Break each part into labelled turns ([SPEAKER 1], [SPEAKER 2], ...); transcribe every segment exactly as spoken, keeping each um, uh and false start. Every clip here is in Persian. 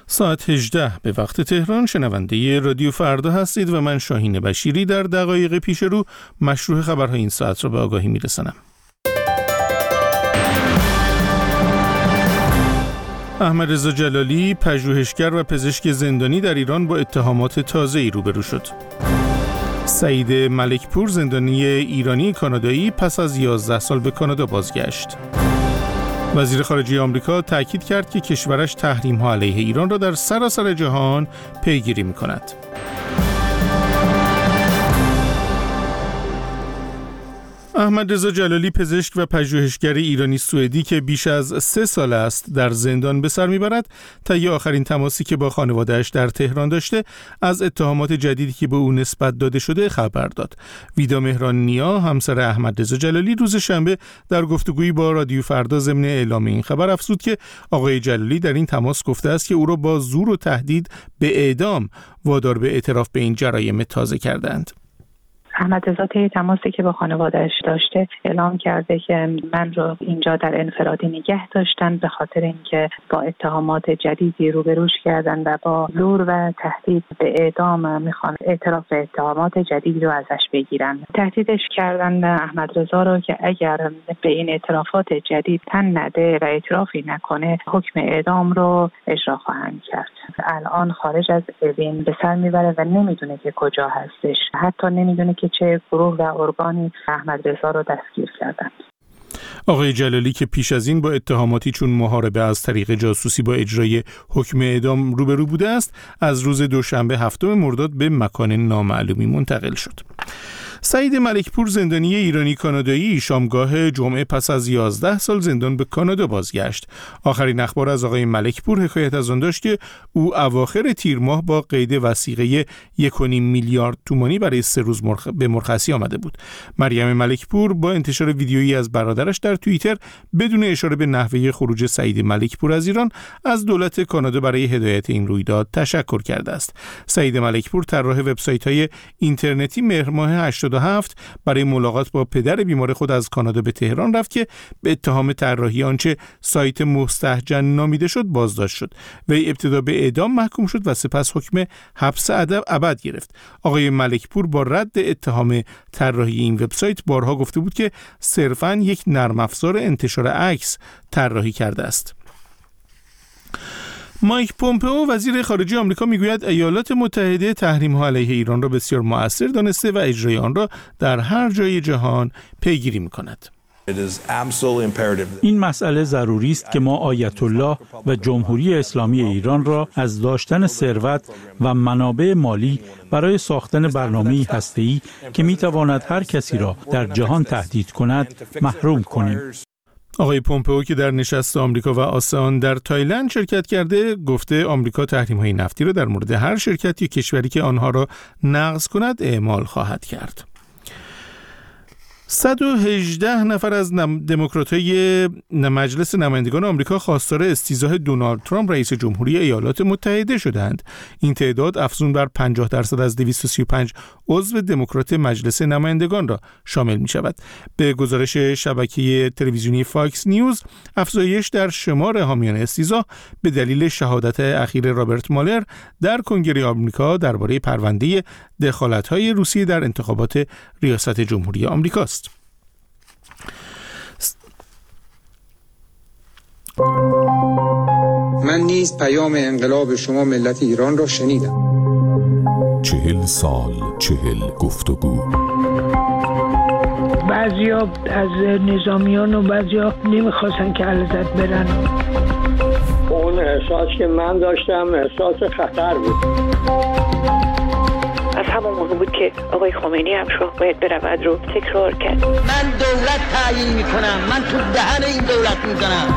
[SPEAKER 1] ساعت هجده به وقت تهران شنونده رادیو فردا هستید و من شاهین بشیری در دقایق پیش رو مشروع خبرهای این ساعت را به آگاهی میرسانم. احمد رضا جلالی، پژوهشگر و پزشک زندانی در ایران، با اتهامات تازه‌ای روبرو شد. سعید ملکپور، زندانی ایرانی کانادایی، پس از یازده سال به کانادا بازگشت. وزیر خارجه آمریکا تأکید کرد که کشورش تحریم‌ها علیه ایران را در سراسر جهان پیگیری می‌کند. احمد رضا جلالی، پزشک و پژوهشگر ایرانی سوئدی که بیش از سه سال است در زندان به سر میبرد، طی آخرین تماسی که با خانواده‌اش در تهران داشته، از اتهامات جدیدی که به او نسبت داده شده خبر داد. ویدا مهران نیا، همسر احمد رضا جلالی، روز شنبه در گفتگویی با رادیو فردا ضمن اعلام این خبر افزود که آقای جلالی در این تماس گفته است که او را با زور و تهدید به اعدام وادار به اعتراف به این جرایم تازه کردند.
[SPEAKER 2] احمد رضا طی تماسی که با خانواده‌اش داشته اعلام کرده که من رو اینجا در انفرادی نگه داشتن به خاطر اینکه با اتهامات جدیدی روبروش کردن و با زور و تهدید به اعدام میخوان اعتراف به اتهامات جدیدی رو ازش بگیرن. تهدیدش کردن احمد رضا رو که اگر به این اعترافات جدید تن نده و اعترافی نکنه، حکم اعدام رو اجرا خواهند کرد. الان خارج از اوین به سر میبره و نمیدونه که کجا هستش، حتی نمیدونه که چه گروه و ارگانی احمد رضا رو دستگیر کردند.
[SPEAKER 1] آقای جلالی که پیش از این با اتهاماتی چون محاربه از طریق جاسوسی با اجرای حکم اعدام روبرو بوده است، از روز دوشنبه هفتم مرداد به مکان نامعلومی منتقل شد. سعید ملکپور، زندانی ایرانی کانادایی، شامگاه جمعه پس از یازده سال زندان به کانادا بازگشت. آخرین اخبار از آقای ملکپور حکایت از آن داشت که او اواخر تیر ماه با قید وثیقه یک و نیم میلیارد تومانی برای سه روز مرخ... به مرخصی آمده بود. مریم ملکپور با انتشار ویدیویی از برادرش در توییتر بدون اشاره به نحوه خروج سعید ملکپور از ایران از دولت کانادا برای هدایت این رویداد تشکر کرده است. سعید ملکپور، طراح وبسایت‌های اینترنتی، مهر ماه هشتاد و هفت برای ملاقات با پدر بیمار خود از کانادا به تهران رفت که به اتهام طراحی آنچه سایت مستهجن نامیده شد بازداشت شد. وی ابتدا به اعدام محکوم شد و سپس حکم حبس ابد گرفت. آقای ملکپور با رد اتهام طراحی این وبسایت بارها گفته بود که صرفاً یک نرم افزار انتشار عکس طراحی کرده است. مایک پومپئو، وزیر خارجه آمریکا، میگوید ایالات متحده تحریم‌ها علیه ایران را بسیار مؤثر دانسته و اجرای آن را در هر جای جهان پیگیری می‌کند.
[SPEAKER 3] این مسئله ضروری است که ما آیت الله و جمهوری اسلامی ایران را از داشتن ثروت و منابع مالی برای ساختن برنامه‌ای هسته‌ای که می‌تواند هر کسی را در جهان تهدید کند محروم کنیم.
[SPEAKER 1] آقای پومپئو که در نشست آمریکا و آسئان در تایلند شرکت کرده، گفته آمریکا تحریم‌های نفتی را در مورد هر شرکت یا کشوری که آنها را نقض کند اعمال خواهد کرد. صد و هجده نفر از دموکرات‌های مجلس نمایندگان آمریکا خواستار استیضاح دونالد ترامپ رئیس جمهوری ایالات متحده شدند. این تعداد افزون بر پنجاه درصد از دویست و سی و پنج عضو دموکرات مجلس نمایندگان را شامل می شود. به گزارش شبکه تلویزیونی فاکس نیوز، افزایش در شمار حامیان استیضاح به دلیل شهادت اخیر رابرت مالر در کنگره آمریکا درباره پرونده دخالت‌های روسیه در انتخابات ریاست جمهوری آمریکا است.
[SPEAKER 4] من نیز پیام انقلاب شما ملت ایران را شنیدم.
[SPEAKER 5] چهل سال، چهل گفتگو.
[SPEAKER 6] بعضیا از نظامیان و بعضیا نمیخواستن که علیزاده برن.
[SPEAKER 7] اون احساس که من داشتم احساس خطر بود.
[SPEAKER 8] از همون موقع بود که آقای خمینی هم شو باید برود رو تکرار کرد.
[SPEAKER 9] من دولت تعیین میکنم، من تو دهن این دولت میزنم.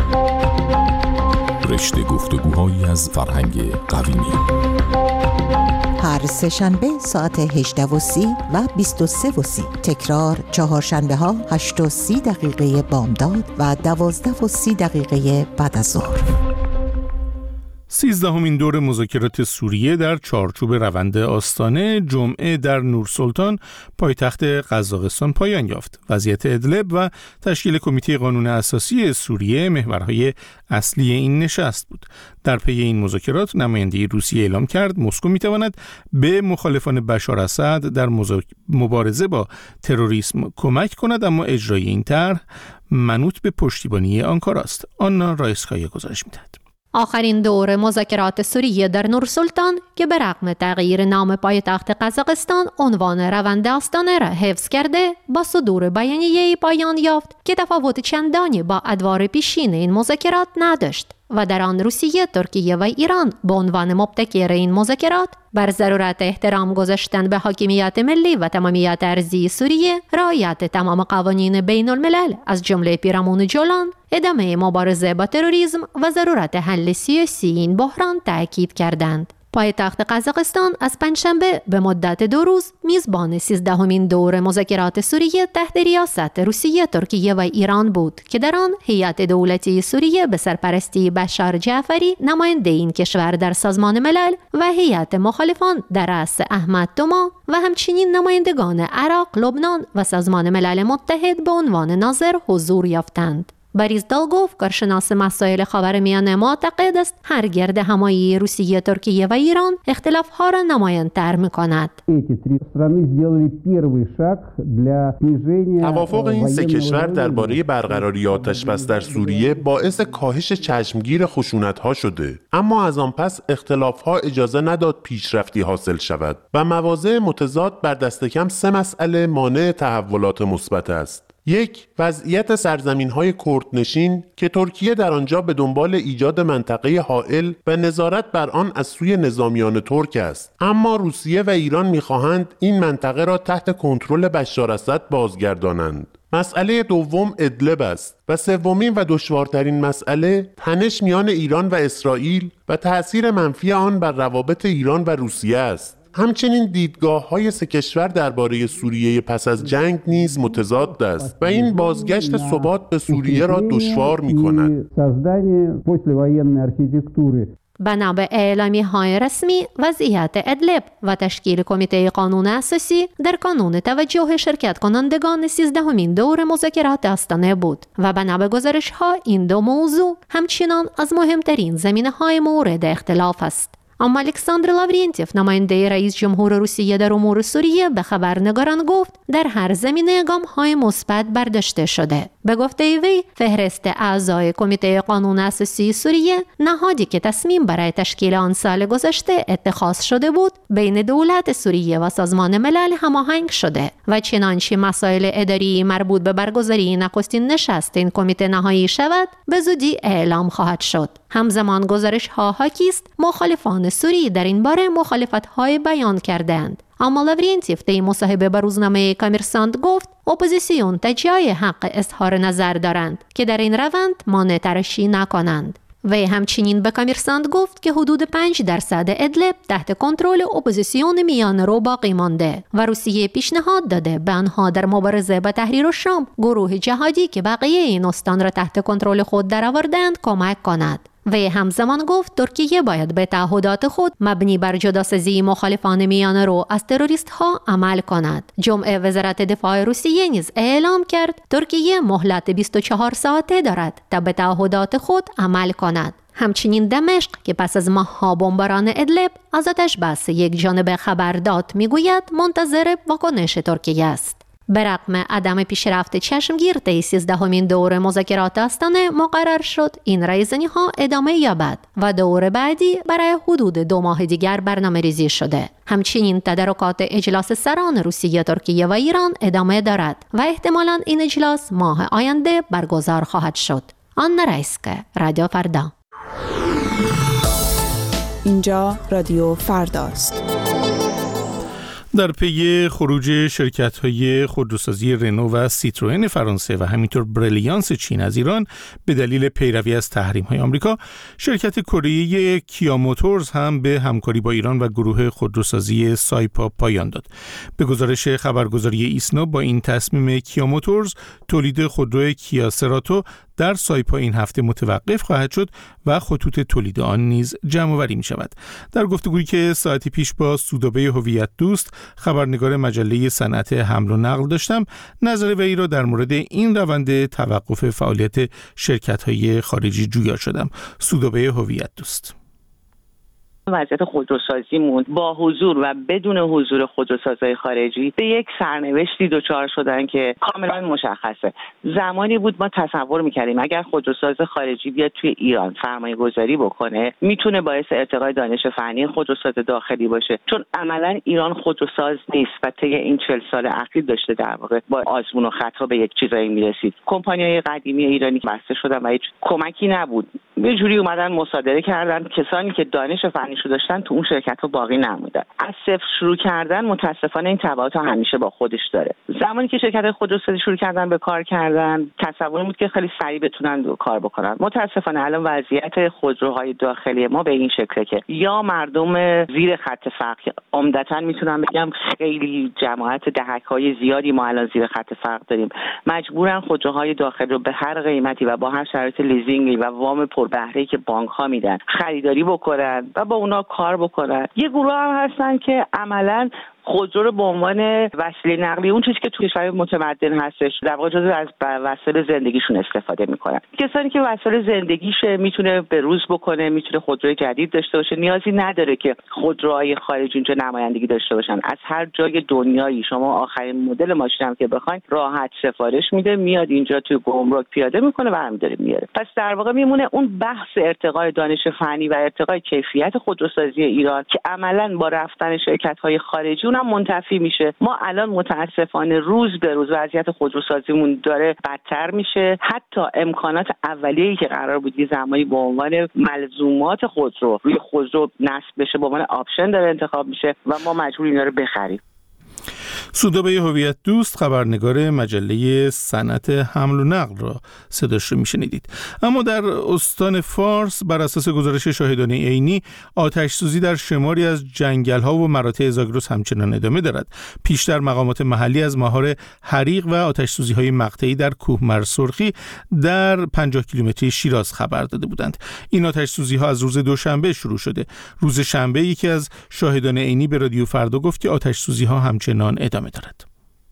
[SPEAKER 5] رشته گفتگوهایی از فرهنگ قویمی.
[SPEAKER 10] هر سه شنبه ساعت هجده و سی و بیست و سه و سی. تکرار چهارشنبه ها هشت و سی دقیقه بامداد و دوازده و سی دقیقه بعد از ظهر.
[SPEAKER 1] سیزدهمین دور مذاکرات سوریه در چارچوب روند آستانه جمعه در نورسلطان پایتخت قزاقستان پایان یافت. وضعیت ادلب و تشکیل کمیته قانون اساسی سوریه محورهای اصلی این نشست بود. در پی این مذاکرات نماینده روسیه اعلام کرد مسکو میتواند به مخالفان بشار اسد در مبارزه با تروریسم کمک کند، اما اجرای این طرح منوط به پشتیبانی آنکارا است. آنا رایسکایا گزارش میدهد.
[SPEAKER 11] آخرین دور مذاکرات سوریه در نورسلطان که به رغم تغییر نام پایتخت قزاقستان عنوان روند آستانه را حفظ کرده با صدور بیانیه‌ای پایان یافت که تفاوت چندانی با ادوار پیشین این مذاکرات نداشت و در آن روسیه، ترکیه و ایران به عنوان مبتکر این مذاکرات بر ضرورت احترام گذاشتن به حاکمیت ملی و تمامیت ارضی سوریه، رعایت تمام قوانین بین الملل از جمله پیرامون جولان، ادامه مبارزه با تروریسم و ضرورت حل سیاسی این بحران تأکید کردند. پایتخت قزاقستان از پنجشنبه به مدت دو روز میزبان سیزدهمین دور مذاکرات سوریه تحت ریاست روسیه، ترکیه و ایران بود که در آن هیئت دولتی سوریه به سرپرستی بشار جعفری نماینده این کشور در سازمان ملل و هیئت مخالفان در رأس احمد توما و همچنین نمایندگان عراق، لبنان و سازمان ملل متحد به عنوان ناظر حضور یافتند. بریز دالگوف، کارشناس مسائل خاورمیانه، معتقد است هر گرد همایی روسیه، ترکیه و ایران اختلاف‌ها را نمایان‌تر می‌کند.
[SPEAKER 12] توافق این سه کشور درباره برقراری آتش‌بس در سوریه باعث کاهش چشمگیر خشونت‌ها شده، اما از آن پس اختلاف‌ها اجازه نداد پیشرفتی حاصل شود و مواضع متضاد بر دست کم سه مسئله مانع تحولات مثبت است. یک، وضعیت سرزمین‌های کردنشین که ترکیه در آنجا به دنبال ایجاد منطقه حائل و نظارت بر آن از سوی نظامیان ترک است، اما روسیه و ایران می‌خواهند این منطقه را تحت کنترل بشار اسد بازگردانند. مسئله دوم ادلب است و سومین و دشوارترین مسئله تنش میان ایران و اسرائیل و تأثیر منفی آن بر روابط ایران و روسیه است. همچنین دیدگاه‌های سه کشور درباره سوریه پس از جنگ نیز متضاد است و این بازگشت ثبات به سوریه را دشوار می‌کند.
[SPEAKER 11] بنا به اعلامیه‌های رسمی، وضعیت ادلب و تشکیل کمیته قانون اساسی در کانون توجه شرکت کنندگان سیزدهمین دور مذاکرات آستانه بود و بنا به گزارش‌ها این دو موضوع همچنان از مهمترین زمینه‌های مورد اختلاف است. اما الکساندر لاورینتیف، نماینده رئیس جمهور روسیه در امور سوریه، به خبرنگاران گفت در هر زمینه گام‌های مثبت برداشته شده. به گفته وی، فهرست اعضای کمیته قانون اساسی سوریه، نهادی که تصمیم برای تشکیل آن سال گذشته اتخاذ شده بود، بین دولت سوریه و سازمان ملل هماهنگ شده و چنانچه مسائل اداری مربوط به برگزاری نخستین نشست این کمیته نهایی شود، به زودی اعلام خواهد شد. همزمان گزارش‌ها حاکی است مخالفان سوری در این باره مخالفت‌های بیان کردند. اما لاورینتیف در مصاحبه با روزنامه کامرسانت گفت اپوزیسیون تا جای حق اظهار نظر دارند که در این روند مانع تراشی نکنند. وی همچنین به کامرسانت گفت که حدود پنج درصد ادلب تحت کنترل اپوزیسیون میان رو باقی مانده و روسیه پیشنهاد داده به آنها در مبارزه با تحریر الشام، گروه جهادی که بقیه این استان را تحت کنترل خود درآوردند، کمک کند. وی همزمان گفت ترکیه باید به تعهدات خود مبنی بر جداسازی مخالفان میان رو از تروریست ها عمل کند. جمعه وزارت دفاع روسیه نیز اعلام کرد ترکیه مهلت بیست و چهار ساعته دارد تا به تعهدات خود عمل کند. همچنین دمشق که پس از ماه‌ها بمباران ادلب از آتش‌بس یک جانبه خبر داد میگوید منتظر واکنش ترکیه است. به رغم عدم پیشرفت چشمگیر طی سیزدهمین دور مذاکرات آستانه مقرر شد این رایزنی‌ها ادامه یابد و دور بعدی برای حدود دو ماه دیگر برنامه ریزی شده. همچنین تدارکات اجلاس سران روسیه، ترکیه و ایران ادامه دارد و احتمالاً این اجلاس ماه آینده برگزار خواهد شد. آنا رایسکایا، رادیو فردا.
[SPEAKER 13] اینجا رادیو فرداست.
[SPEAKER 1] در پی خروج شرکت‌های خودروسازی رنو و سیتروئن فرانسه و همینطور بریلیانس چین از ایران به دلیل پیروی از تحریم‌های آمریکا، شرکت کره‌ای کیا موتورز هم به همکاری با ایران و گروه خودروسازی سایپا پایان داد. به گزارش خبرگزاری ایسنا، با این تصمیم کیا موتورز تولید خودرو کیا سراتو در سایپا این هفته متوقف خواهد شد و خطوط تولید آن نیز جمع‌آوری می‌شود. در گفتگویی که ساعتی پیش با سودابه هویت دوست، خبرنگار مجله صنعت حمل و نقل داشتم، نظر وی را در مورد این روند توقف فعالیت شرکت‌های خارجی جویا شدم. سودابه هویت دوست:
[SPEAKER 13] وضعیت خودروسازیمون با حضور و بدون حضور خودروسازهای خارجی به یک سرنوشتی دچار شدن که کاملا مشخصه. زمانی بود ما تصور میکردیم اگر خودروساز خارجی بیاد توی ایران سرمایه گذاری بکنه میتونه باعث ارتقای دانش فنی خودروساز داخلی باشه، چون عملا ایران خودروساز نیست و طی این چهل سال اخیر داشته در واقع با آزمون و خطا به یک چیزایی میرسید. کمپانی‌های قدیمی ایرانی بسته شدن و هیچ کمکی نبود، یه جوری اومدن مصادره کردن، کسانی که دانش فنیشو داشتن تو اون شرکت‌ها باقی نموندن. از صفر شروع کردن متاسفانه این تبعات همیشه با خودش داره. زمانی که شرکت خودروسازی شروع کردن به کار کردن، تصور بود که خیلی سریع بتونن کار بکنن. متاسفانه الان وضعیت خودروهای داخلی ما به این شکله که یا مردم زیر خط فقر، عمدتاً میتونم بگم خیلی جماعت دهک‌های زیادی ما الان زیر خط فقر داریم، مجبورن خودروهای داخلی رو به هر قیمتی و با هر شرایط لیزینگی و وام پربهره‌ای که بانک‌ها میدن خریداری بکنن و با اونا کار بکنن. یه گروه هم هستن که عملاً خودرو رو به عنوان وسیله نقلیه، اون چیزی که توی کشور متمدن هستش، در واقع جزو از وسایل زندگیشون استفاده میکنن. کسانی که وسایل زندگیشه میتونه به روز بکنه، میتونه خودروی جدید داشته باشه، نیازی نداره که خودروهای خارجی اونجا نمایندگی داشته باشن. از هر جای دنیایی شما آخرین مدل ماشین هم که بخواید راحت سفارش میده، میاد اینجا توی گمرک پیاده میکنه و همین میاره. پس در واقع میمونه اون بحث ارتقای دانش فنی و ارتقای کیفیت خودروسازی ایران که عملاً با رفتن شرکت‌های خارجی هم منتفی میشه. ما الان متاسفانه روز به روز وضعیت خودروسازیمون داره بدتر میشه. حتی امکانات اولیه‌ای که قرار بود یه زمانی به عنوان ملزومات خودرو روی خودرو نصب بشه به عنوان آپشن داره انتخاب میشه و ما مجبور اینا رو بخریم.
[SPEAKER 1] سودابه هویت دوست، خبرنگار مجله صنعت حمل و نقل را صداش رو میشنیدید. اما در استان فارس بر اساس گزارش شاهدان عینی، آتش سوزی در شماری از جنگل ها و مراتع زاگرس همچنان ادامه دارد. پیشتر مقامات محلی از مهار حریق و آتش سوزی های مقطعی در کوهمر سرخی در پنجاه کیلومتری شیراز خبر داده بودند. این آتش سوزی ها از روز دوشنبه شروع شده. روز شنبه یکی از شاهدان عینی به رادیو فردا گفت که آتش سوزی ها همچنان ادامه دارد.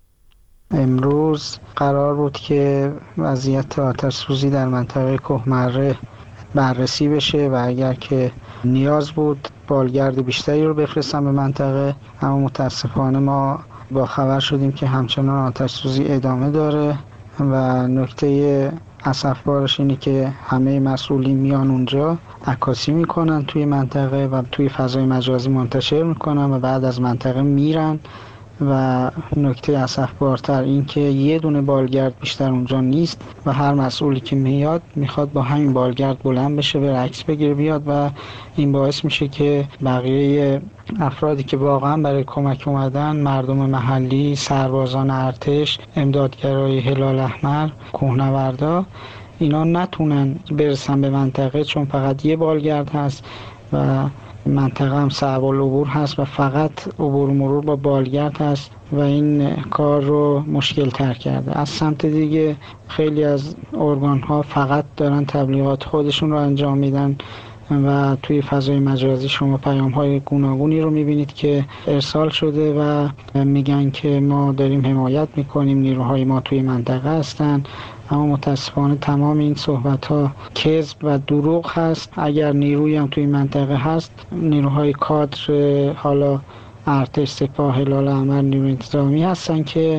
[SPEAKER 14] امروز قرار بود که وضعیت آتش سوزی در منطقه کوهمره بررسی بشه و اگر که نیاز بود بالگرد بیشتری رو بفرستن به منطقه، اما متاسفانه ما با خبر شدیم که همچنان آتش سوزی ادامه داره و نکته اسفبارش اینه که همه مسئولین میان اونجا عکاسی میکنن توی منطقه و توی فضای مجازی منتشر میکنن و بعد از منطقه میرن و نکته اسفبارتر این که یه دونه بالگرد بیشتر اونجا نیست و هر مسئولی که میاد میخواد با همین بالگرد بلند بشه به عکس بگیره بیاد و این باعث میشه که بقیه افرادی که واقعا برای کمک اومدن، مردم محلی، سربازان ارتش، امدادگرای هلال احمر، کوهنوردا، اینا نتونن برسن به منطقه چون فقط یه بالگرد هست و منطقه هم صعب العبور هست و فقط عبور مرور با بالگرد هست و این کار رو مشکل تر کرده. از سمت دیگه خیلی از ارگان ها فقط دارن تبلیغات خودشون رو انجام میدن و توی فضای مجازی شما پیام های گوناگونی رو میبینید که ارسال شده و میگن که ما داریم حمایت میکنیم، نیروهای ما توی منطقه هستن، اما متاسفانه تمام این صحبت ها کذب و دروغ هست. اگر نیرویی هم توی منطقه هست، نیروهای کادر حالا ارتش، سپاه، هلال احمر، نیروی انتظامی هستن که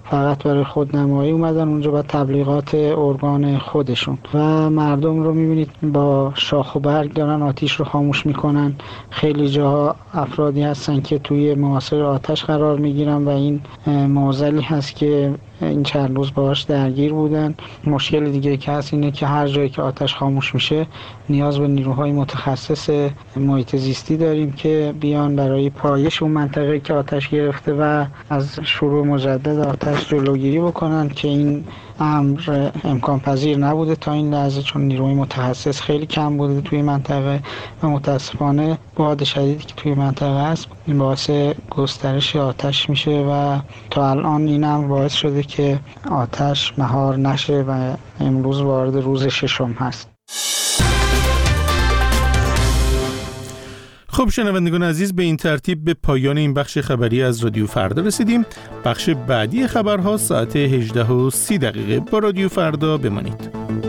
[SPEAKER 14] فقط برای خودنمایی اومدن اونجا با تبلیغات ارگان خودشون و مردم رو میبینید با شاخ و برگ دارن آتیش رو خاموش میکنن. خیلی جاها افرادی هستن که توی محاصره آتش قرار میگیرن و این معضلی هست که این چند روز باهاش درگیر بودن. مشکل دیگه که هست اینه که هر جایی که آتش خاموش میشه نیاز به نیروهای متخصص محیط زیستی داریم که بیان برای پایش اون منطقه که آتش گرفته و از شروع مجدد آتش جلوگیری بکنن که این امر امکان پذیر نبوده تا این لحظه، چون نیروی متخصص خیلی کم بوده توی منطقه و متاسفانه باد شدیدی که توی منطقه هست این باعث گسترش آتش میشه و تا الان این امر باعث شده که آتش مهار نشه و امروز وارد روز ششم هست.
[SPEAKER 1] خب شنوندگان عزیز، به این ترتیب به پایان این بخش خبری از رادیو فردا رسیدیم. بخش بعدی خبرها ساعت هجده و سی دقیقه با رادیو فردا بمانید.